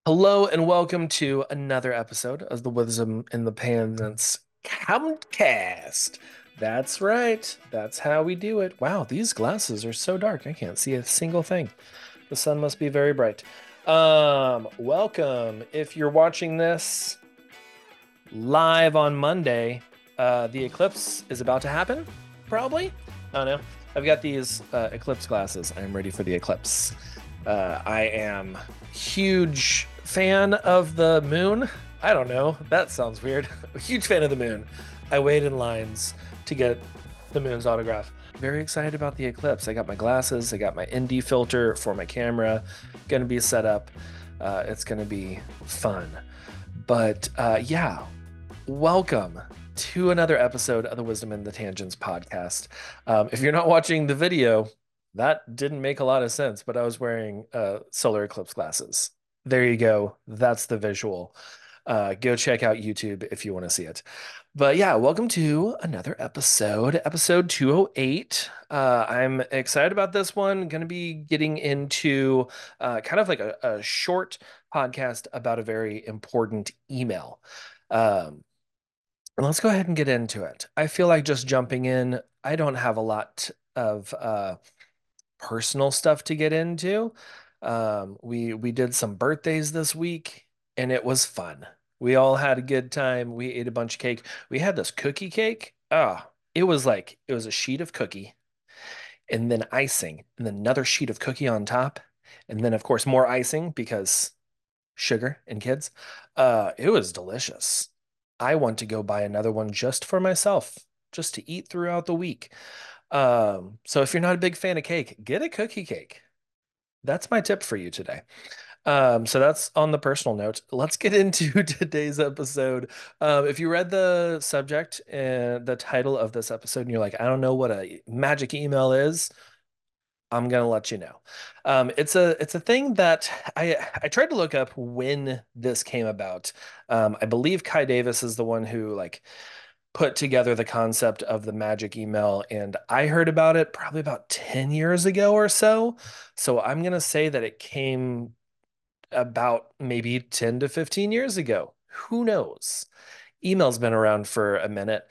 Hello and welcome to another episode of the Wisdom in the Pendants Countcast. That's right. That's how we do it. Wow, these glasses are so dark. I can't see a single thing. The sun must be very bright. Welcome. If you're watching this live on Monday, the eclipse is about to happen, probably. I don't know. I've got these eclipse glasses. I'm ready for the eclipse. I am huge fan of the moon. I don't know. That sounds weird. A huge fan of the moon. I wait in lines to get the moon's autograph. Very excited about the eclipse. I got my glasses. I got my ND filter for my camera. Going to be set up. It's going to be fun. But yeah, welcome to another episode of the Wisdom in the Tangents podcast. If you're not watching the video, that didn't make a lot of sense, but I was wearing solar eclipse glasses. There you go. That's the visual. Go check out YouTube if you want to see it. But yeah, welcome to another episode 208. I'm excited about this one. Going to be getting into kind of like a short podcast about a very important email. Um, and let's go ahead and get into it. I feel like just jumping in, I don't have a lot of personal stuff to get into. We did some birthdays this week, and it was fun. We all had a good time. We ate a bunch of cake. We had this cookie cake. It was a sheet of cookie, and then icing, and then another sheet of cookie on top, and then of course more icing because sugar and kids. It was delicious. I want to go buy another one just for myself, just to eat throughout the week. So if you're not a big fan of cake, get a cookie cake. That's my tip for you today. So that's on the personal note. Let's get into today's episode. If you read the subject and the title of this episode and you're like, I don't know what a magic email is, I'm gonna let you know. It's a thing that I tried to look up when this came about. I believe Kai Davis is the one who like put together the concept of the magic email, and I heard about it probably about 10 years ago or so. So I'm gonna say that it came about maybe 10 to 15 years ago. Who knows? Email's been around for a minute.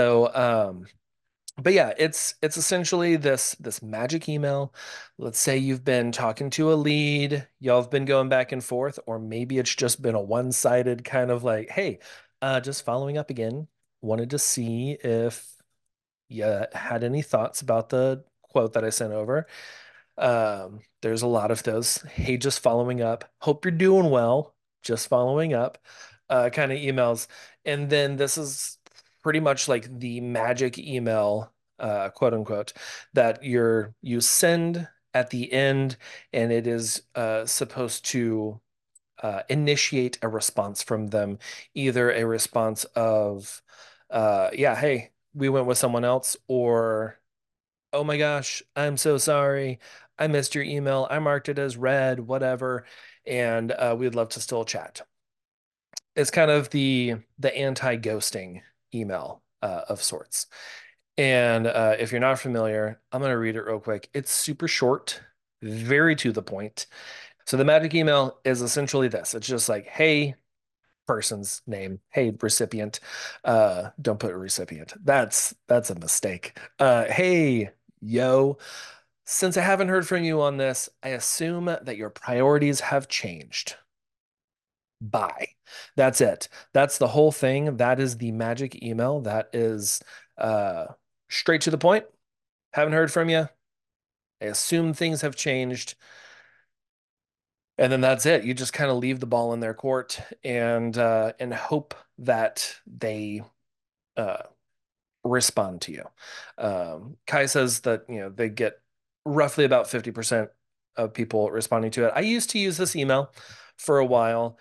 But yeah, it's essentially this magic email. Let's say you've been talking to a lead, y'all have been going back and forth, or maybe it's just been a one-sided kind of like, hey, just following up again. Wanted to see if you had any thoughts about the quote that I sent over. There's a lot of those. Hey, just following up. Hope you're doing well. Just following up, kind of emails. And then this is pretty much like the magic email, quote unquote, that you send at the end, and it is supposed to initiate a response from them, either a response of, yeah, hey, we went with someone else, or oh my gosh, I'm so sorry. I missed your email. I marked it as read, whatever, and we'd love to still chat. It's kind of the anti-ghosting email of sorts. And if you're not familiar, I'm going to read it real quick. It's super short, very to the point. So the magic email is essentially this. It's just like, hey, person's name. Hey, recipient. Don't put recipient. That's a mistake. Hey, yo. Since I haven't heard from you on this, I assume that your priorities have changed. Bye. That's it. That's the whole thing. That is the magic email. That is uh straight to the point. Haven't heard from you. I assume things have changed. And then that's it. You just kind of leave the ball in their court and hope that they uh respond to you. Kai says that, they get roughly about 50% of people responding to it. I used to use this email for a while,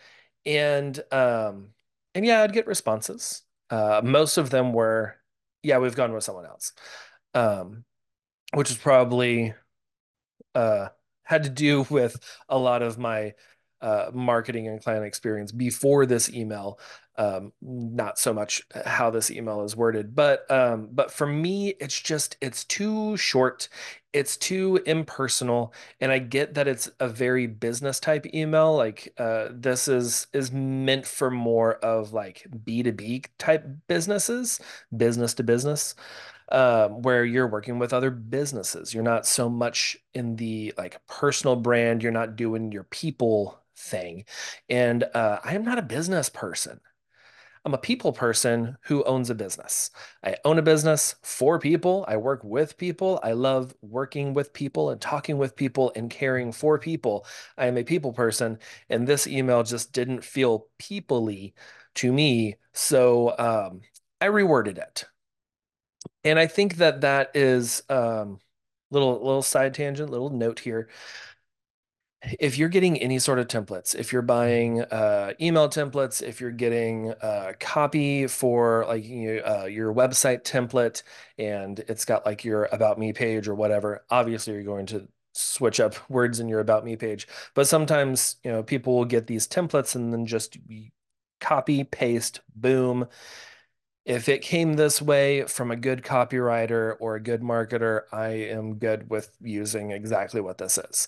and yeah, I'd get responses. Most of them were, yeah, we've gone with someone else. Um, which is probably uh had to do with a lot of my marketing and client experience before this email. Not so much how this email is worded, but for me, it's too short, it's too impersonal, and I get that it's a very business type email. Like this is meant for more of like B2B type businesses, business to business, where you're working with other businesses. You're not so much in the like personal brand. You're not doing your people thing. And I am not a business person. I'm a people person who owns a business. I own a business for people. I work with people. I love working with people and talking with people and caring for people. I am a people person, and this email just didn't feel people-y to me. So I reworded it. And I think that that is little side tangent, little note here. If you're getting any sort of templates, if you're buying email templates, if you're getting copy for like your website template and it's got like your about me page or whatever, obviously you're going to switch up words in your about me page. But sometimes, people will get these templates and then just copy, paste, boom. If it came this way from a good copywriter or a good marketer, I am good with using exactly what this is.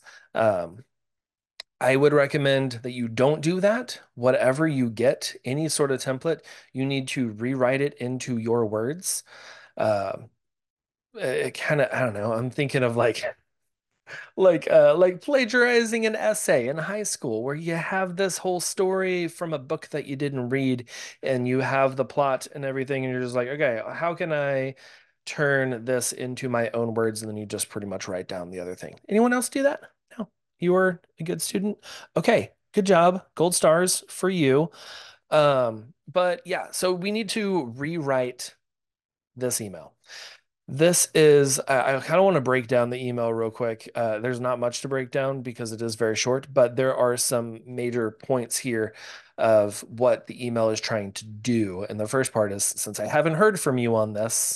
I would recommend that you don't do that. Whatever you get, any sort of template, you need to rewrite it into your words. Um, it kind of, I don't know. I'm thinking of like plagiarizing an essay in high school where you have this whole story from a book that you didn't read and you have the plot and everything and you're just like, okay, how can I turn this into my own words? And then you just pretty much write down the other thing. Anyone else do that? No. You are a good student. Okay, good job. Gold stars for you. But yeah, so we need to rewrite this email. This is, I kind of want to break down the email real quick. There's not much to break down because it is very short, but there are some major points here of what the email is trying to do. And the first part is, since I haven't heard from you on this,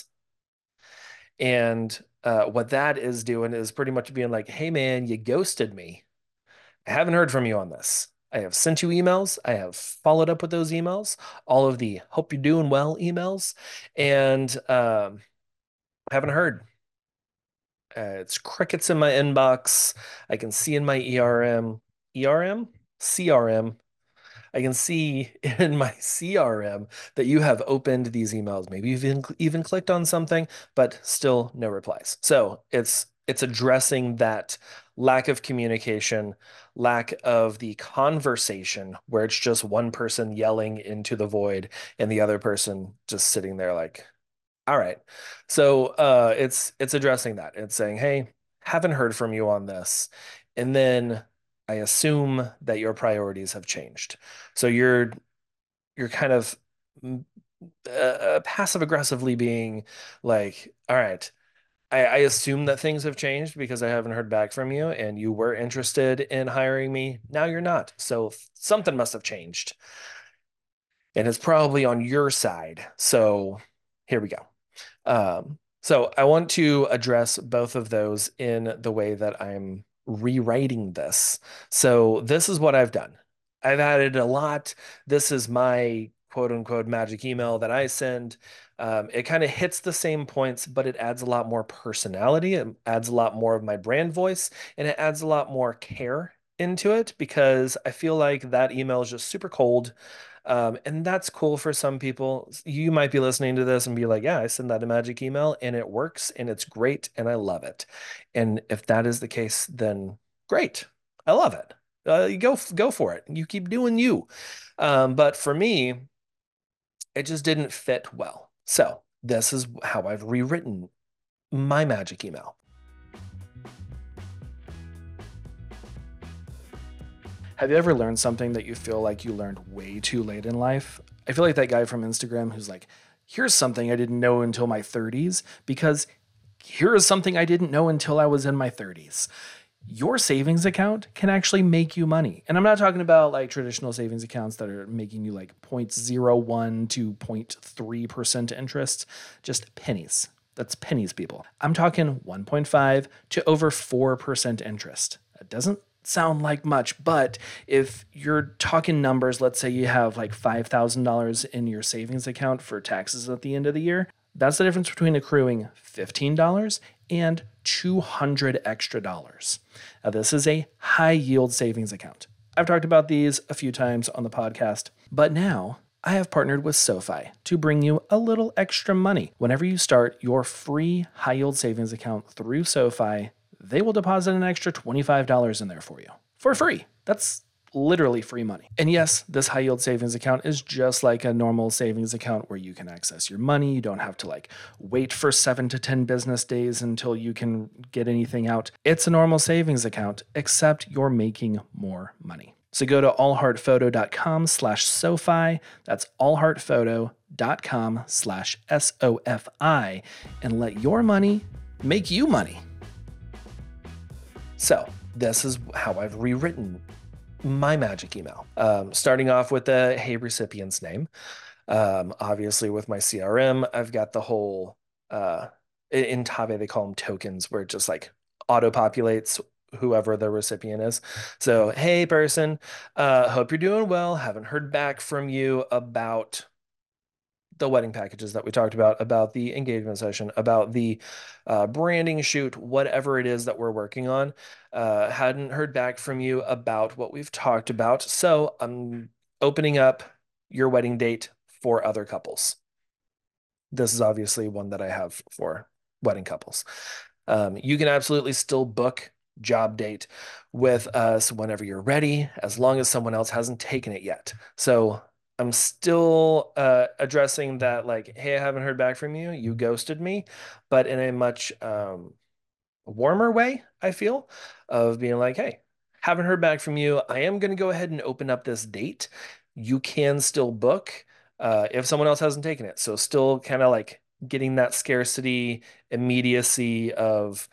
and what that is doing is pretty much being like, hey man, you ghosted me. I haven't heard from you on this. I have sent you emails. I have followed up with those emails, all of the hope you're doing well emails, and I haven't heard. It's crickets in my inbox. I can see in my ERM, CRM. I can see in my CRM that you have opened these emails. Maybe you've even clicked on something, but still no replies. So it's addressing that lack of communication, lack of the conversation where it's just one person yelling into the void and the other person just sitting there like, all right. So it's addressing that. It's saying, hey, haven't heard from you on this. And then I assume that your priorities have changed. So you're kind of passive aggressively being like, all right, I assume that things have changed because I haven't heard back from you and you were interested in hiring me. Now you're not. So something must have changed. And it's probably on your side. So here we go. So I want to address both of those in the way that I'm rewriting this. So this is what I've done. I've added a lot. This is my quote unquote magic email that I send. It kind of hits the same points, but it adds a lot more personality. It adds a lot more of my brand voice, and it adds a lot more care into it because I feel like that email is just super cold. And that's cool for some people. You might be listening to this and be like, yeah, I send that a magic email and it works and it's great and I love it. And if that is the case, then great. I love it. You go for it. You keep doing you. But for me, it just didn't fit well. So this is how I've rewritten my magic email. Have you ever learned something that you feel like you learned way too late in life? I feel like that guy from Instagram who's like, here's something I didn't know until my 30s, because here is something I didn't know until I was in my 30s. Your savings account can actually make you money. And I'm not talking about like traditional savings accounts that are making you like 0.01 to 0.3% interest, just pennies. That's pennies, people. I'm talking 1.5 to over 4% interest. It doesn't sound like much, but if you're talking numbers, let's say you have like $5,000 in your savings account for taxes at the end of the year, that's the difference between accruing $15 and 200 extra dollars. Now, this is a high yield savings account. I've talked about these a few times on the podcast, but now I have partnered with SoFi to bring you a little extra money. Whenever you start your free high yield savings account through SoFi, they will deposit an extra $25 in there for you for free. That's literally free money. And yes, this high yield savings account is just like a normal savings account where you can access your money. You don't have to like wait for 7 to 10 business days until you can get anything out. It's a normal savings account, except you're making more money. So go to allheartphoto.com/SoFi. That's allheartphoto.com/SOFI and let your money make you money. So this is how I've rewritten my magic email. Starting off with the hey recipient's name. Obviously with my CRM, I've got the whole in Tave they call them tokens, where it just like auto populates whoever the recipient is. So hey person, hope you're doing well. Haven't heard back from you about the wedding packages that we talked about the engagement session, about the branding shoot, whatever it is that we're working on. Hadn't heard back from you about what we've talked about. So I'm opening up your wedding date for other couples. This is obviously one that I have for wedding couples. You can absolutely still book job date with us whenever you're ready, as long as someone else hasn't taken it yet. So I'm still addressing that, like, hey, I haven't heard back from you. You ghosted me, but in a much warmer way, I feel, of being like, hey, haven't heard back from you. I am going to go ahead and open up this date. You can still book if someone else hasn't taken it. So still kind of like getting that scarcity, immediacy of,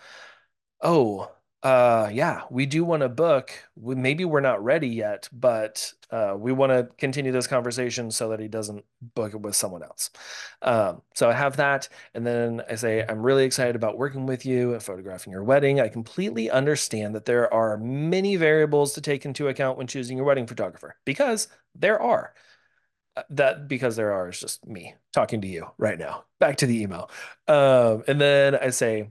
oh, yeah, we do want to book. Maybe we're not ready yet, but we want to continue this conversation so that he doesn't book it with someone else. So I have that. And then I say, I'm really excited about working with you and photographing your wedding. I completely understand that there are many variables to take into account when choosing your wedding photographer, because there are. That because there are is just me talking to you right now. Back to the email. And then I say,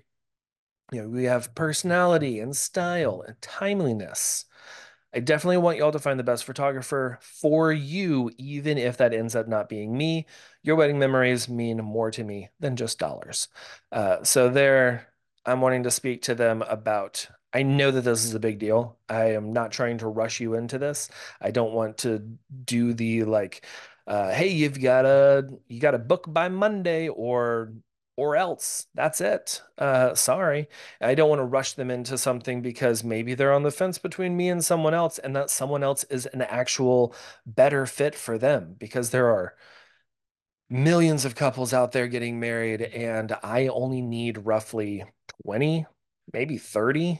we have personality and style and timeliness. I definitely want y'all to find the best photographer for you, even if that ends up not being me. Your wedding memories mean more to me than just dollars. So there, I'm wanting to speak to them about. I know that this is a big deal. I am not trying to rush you into this. I don't want to do the like, hey, you gotta book by Monday or else. That's it. Sorry. I don't want to rush them into something because maybe they're on the fence between me and someone else, and that someone else is an actual better fit for them, because there are millions of couples out there getting married, and I only need roughly 20, maybe 30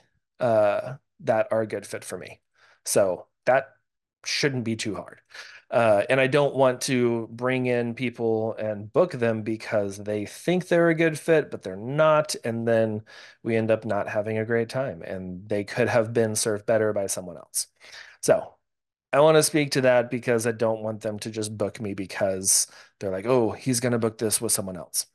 that are a good fit for me. So that shouldn't be too hard. And I don't want to bring in people and book them because they think they're a good fit, but they're not. And then we end up not having a great time, and they could have been served better by someone else. So I want to speak to that because I don't want them to just book me because they're like, oh, he's going to book this with someone else.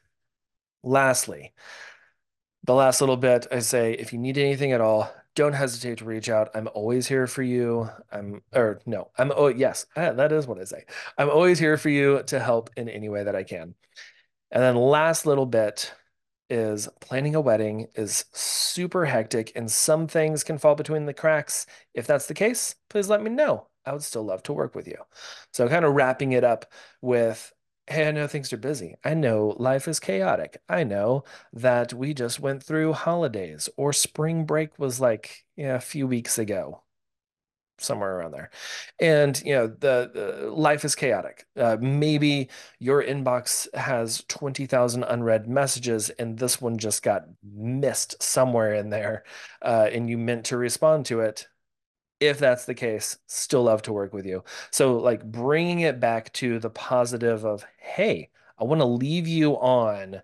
Lastly, the last little bit, I say, if you need anything at all, don't hesitate to reach out. I'm always here for you. Or no, oh, yes, that is what I say. I'm always here for you to help in any way that I can. And then last little bit is planning a wedding is super hectic and some things can fall between the cracks. If that's the case, please let me know. I would still love to work with you. So kind of wrapping it up with, hey, I know things are busy. I know life is chaotic. I know that we just went through holidays, or spring break was like, yeah, a few weeks ago, somewhere around there. And the life is chaotic. Maybe your inbox has 20,000 unread messages and this one just got missed somewhere in there, and you meant to respond to it. If that's the case, still love to work with you. So like bringing it back to the positive of, hey, I want to leave you on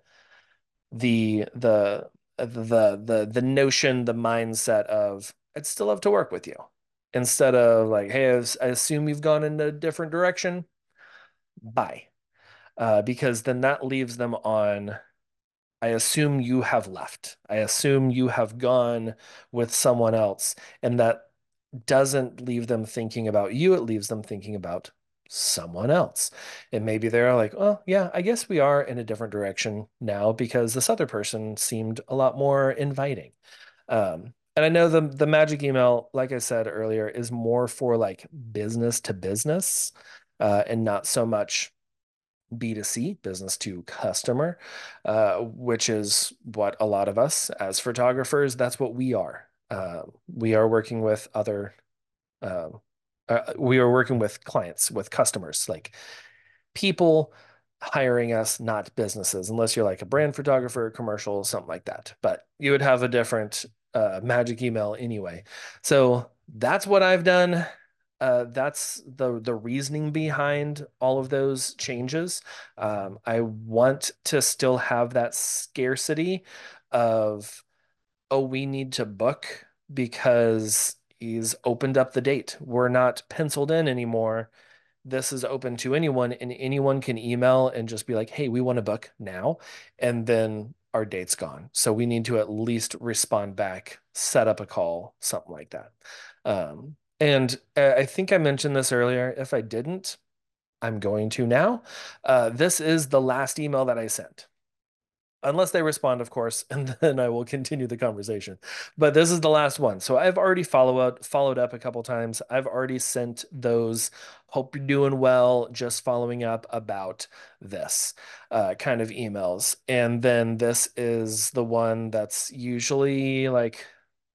the notion, the mindset of, I'd still love to work with you. instead of like, hey, I assume you've gone in a different direction. Bye. Because then that leaves them on, I assume you have left. I assume you have gone with someone else. And that doesn't leave them thinking about you. It leaves them thinking about someone else. And maybe they're like, oh, yeah, I guess we are in a different direction now because this other person seemed a lot more inviting. And I know the magic email, like I said earlier, is more for like business to business, and not so much B2C, business to customer, which is what a lot of us as photographers, that's what we are. We are working with other, um, we are working with clients, with customers, like people hiring us, not businesses, unless you're like a brand photographer, commercial, something like that. But you would have a different magic email anyway. So that's what I've done. That's the reasoning behind all of those changes. I want to still have that scarcity of, oh, we need to book because he's opened up the date. We're not penciled in anymore. This is open to anyone, and anyone can email and just be like, hey, we want to book now. And then our date's gone. So we need to at least respond back, set up a call, something like that. And I think I mentioned this earlier. If I didn't, I'm going to now. This is the last email that I sent, unless they respond, of course, and then I will continue the conversation. But this is the last one. So I've already followed up a couple times. I've already sent those hope you're doing well, just following up about this kind of emails. And then this is the one that's usually like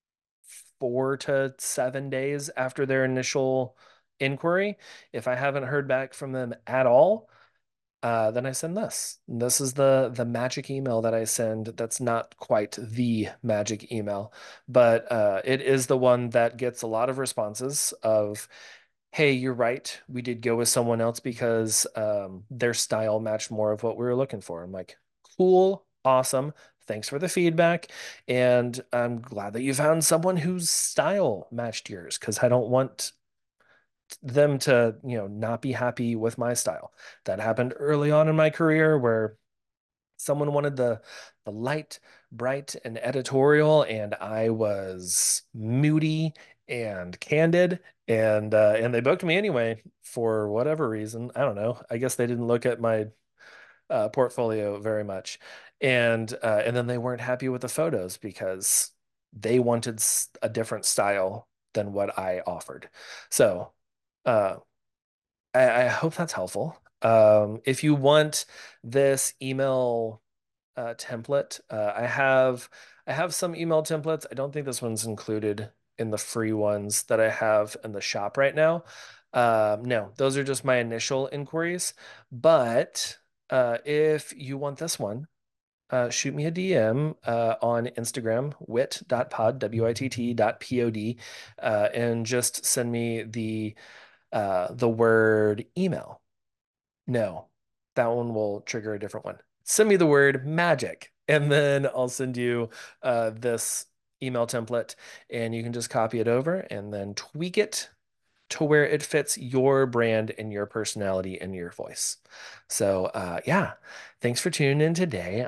4 to 7 days after their initial inquiry. If I haven't heard back from them at all, then I send this. This is the magic email that I send. That's not quite the magic email, but it is the one that gets a lot of responses of, "Hey, you're right. We did go with someone else because their style matched more of what we were looking for." I'm like, "Cool, awesome. Thanks for the feedback, and I'm glad that you found someone whose style matched yours because I don't want them to, not be happy with my style. That happened early on in my career where someone wanted the light, bright, and editorial, and I was moody and candid, and they booked me anyway for whatever reason. I don't know. I guess they didn't look at my portfolio very much, and then they weren't happy with the photos because they wanted a different style than what I offered. So. Uh, I hope that's helpful. If you want this email template, I have some email templates. I don't think this one's included in the free ones that I have in the shop right now. No, those are just my initial inquiries. But if you want this one, shoot me a DM on Instagram, wit.pod, WITT.pod, and just send me the word email. No, that one will trigger a different one. Send me the word magic, and then I'll send you this email template, and you can just copy it over and then tweak it to where it fits your brand and your personality and your voice. So, yeah, thanks for tuning in today.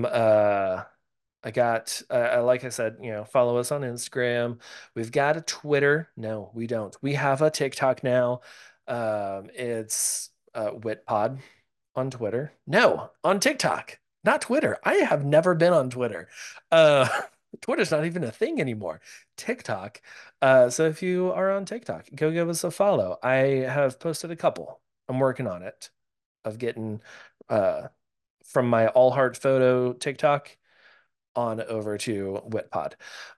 I got, like I said, follow us on Instagram. We've got a Twitter. No, we don't. We have a TikTok now. It's WitPod on Twitter. No, on TikTok, not Twitter. I have never been on Twitter. Uh, Twitter's not even a thing anymore. TikTok. So if you are on TikTok, go give us a follow. I have posted a couple. I'm working on it of getting uh, from my all heart photo TikTok on over to WitPod.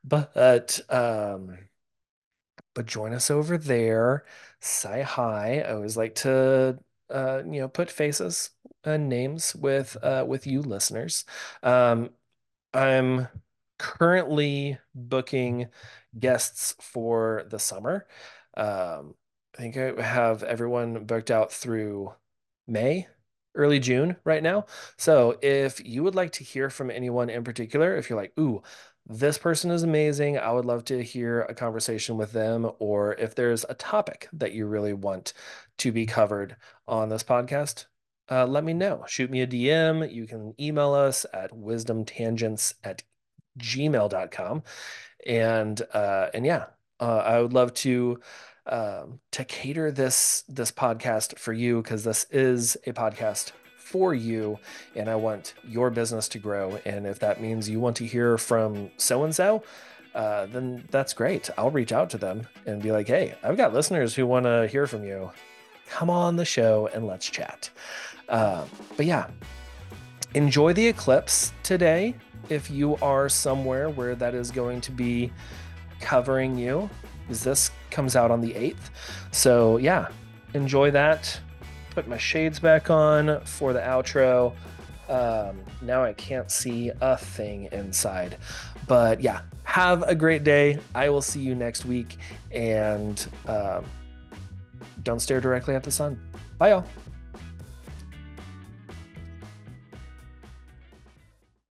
But join us over there. Say hi. I always like to put faces and names with you listeners. Um, I'm currently booking guests for the summer. I think I have everyone booked out through May, early June right now. So if you would like to hear from anyone in particular, if you're like, ooh, this person is amazing. I would love to hear a conversation with them, or if there's a topic that you really want to be covered on this podcast, let me know. Shoot me a DM. You can email us at wisdomtangents@gmail.com. And yeah, I would love to cater this podcast for you, because this is a podcast for you, and I want your business to grow. And if that means you want to hear from so and so, then that's great. I'll reach out to them and be like, hey, I've got listeners who want to hear from you. Come on the show and let's chat. But yeah, enjoy the eclipse today. If you are somewhere where that is going to be covering you, because this comes out on the 8th. So yeah, enjoy that. Put my shades back on for the outro. Now I can't see a thing inside. But yeah, have a great day. I will see you next week. And don't stare directly at the sun. Bye, y'all.